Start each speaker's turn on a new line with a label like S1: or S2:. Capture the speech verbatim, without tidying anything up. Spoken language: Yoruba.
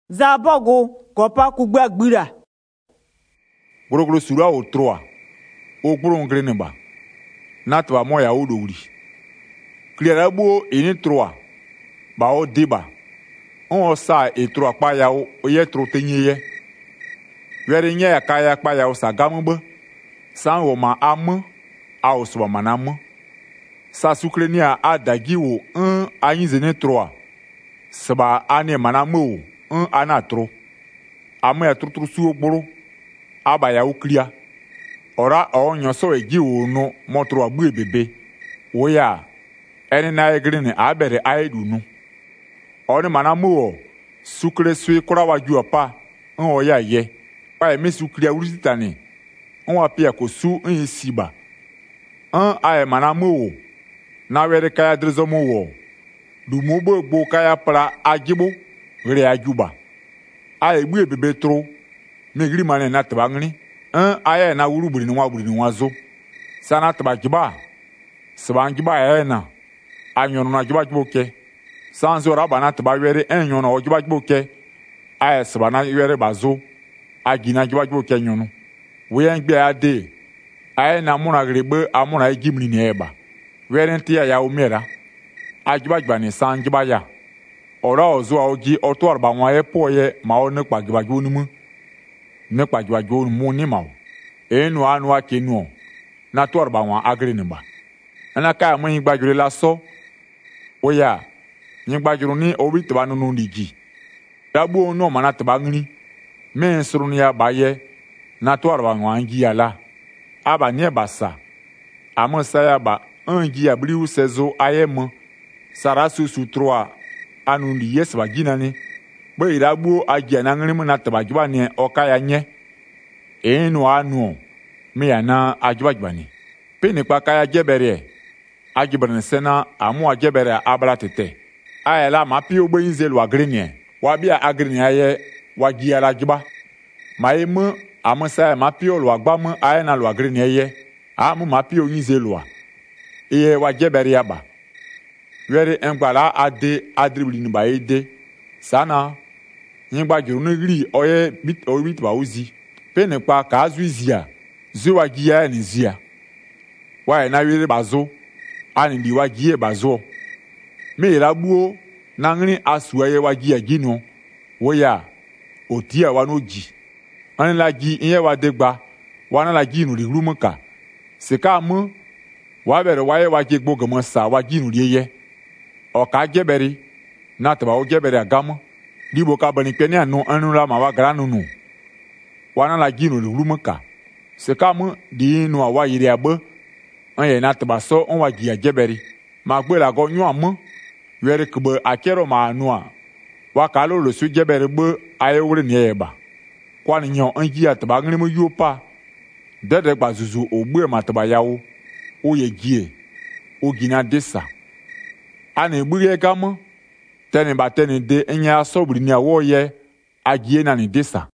S1: Zabogo kopa kugba gbira.
S2: Gorogoro sura o troa. O gboro ngre ba. Natwa moya o do wuri. Kliara bo ini troa. Ba o deba. On sa e troa pa ya o ye tro tenye ye. Were nya ya kaya pa ya o sa gambe. San wo ma am a o so manam. Sa suklenia a dagi wo un a yin zene troa. Seba ane manam wo un ana tro. Ame ya trutru su ogboro. Aba ya uklia. Ora o nyoso eji wo no motro agbu ebebe. Wo ya ene na egrene abere aidu nu. Oni manamu o sukre sui kora waju apa en o ya ye. Pa e mesuklia uritane. On apia ko su en siba. An ae manamu o na were kaya drezomo wo. Du mobo gbo kaya pra ajibo re ajuba. Ae gbu ebebe tro. Megri mane na tabangni. Un aye na wuru buri nwa buri nwa zo. Sana taba jiba. Saba jiba aye na. Anyono na jiba jibo ke. Sanzo raba na taba were enyono o jiba jibo ke. Aye saba na were bazo. Agina jiba jibo ke nyono. Weyen gbe ade. Aye na muna grebe amuna ejimni ni eba. Were ntia ya umera. Ajiba jiba ni san jiba ya. Ora ozo a oji oto arba nwa ye po ye ma o ne pa jiba jibo numu. Ne kwa jwa jwa mu ni mawo enu anu ake nu na to arba wan agre ni ba ana ka mu yin gbajure la so oya yin gbajuru ni obi tba nu nu ligi dagbo nu ma na tba ngri me suru ni abaye na to arba wan gi ala aba ni basa amosa ya ba angi abri u sezo ayemo sarasu su trois anu ni yes ba ginani bo iragbo agia na ngri mu na tabajuba ni okaya nye enu anu me ya na ajuba ni pe ni pa kaya jebere ajibere sena amu ajebere abra tete ayela ma pi ogbo inzelu agrenie wa bia agrenie aye wa gia la juba ma emu amusa ma pi olu agbamu aye na lu agrenie ye amu ma pi oyinzelu a iye wa jebere ya ba were engbala ade adribli ni ba ede sana nyigba juru n'egri oye bit o bit ba ozi pe ne pa ka azu izia zo wa gia ni zia wa na wire bazo ani di wa gie bazo me rabuo na ngri asu aye wa gia ginu wo ya otia wa no ji ani la gi iye wa degba wa na la gi nu ri rumuka se ka mu wa bere wa ye wa je gbogo mo sa wa gi nu ri ye o ka jeberi na taba o jeberi agamu dibo ka bani peni anu anu la ma wa granu nu wana la ginu lu rumuka se kamu di nu awa yiri abe anye na tabaso on wa gia jeberi ma gbe la go nyu amu were kbe akero ma anu a wa ka lo lo su jeberi be aye wure ni eba kwa ni nyo anji ataba ngri mu yopa dede gba zuzu ogbe ma taba yawo o ye gie o gina desa ana egbuge kamu teni ba teni de enya asobri ni awo ye agie na ni desa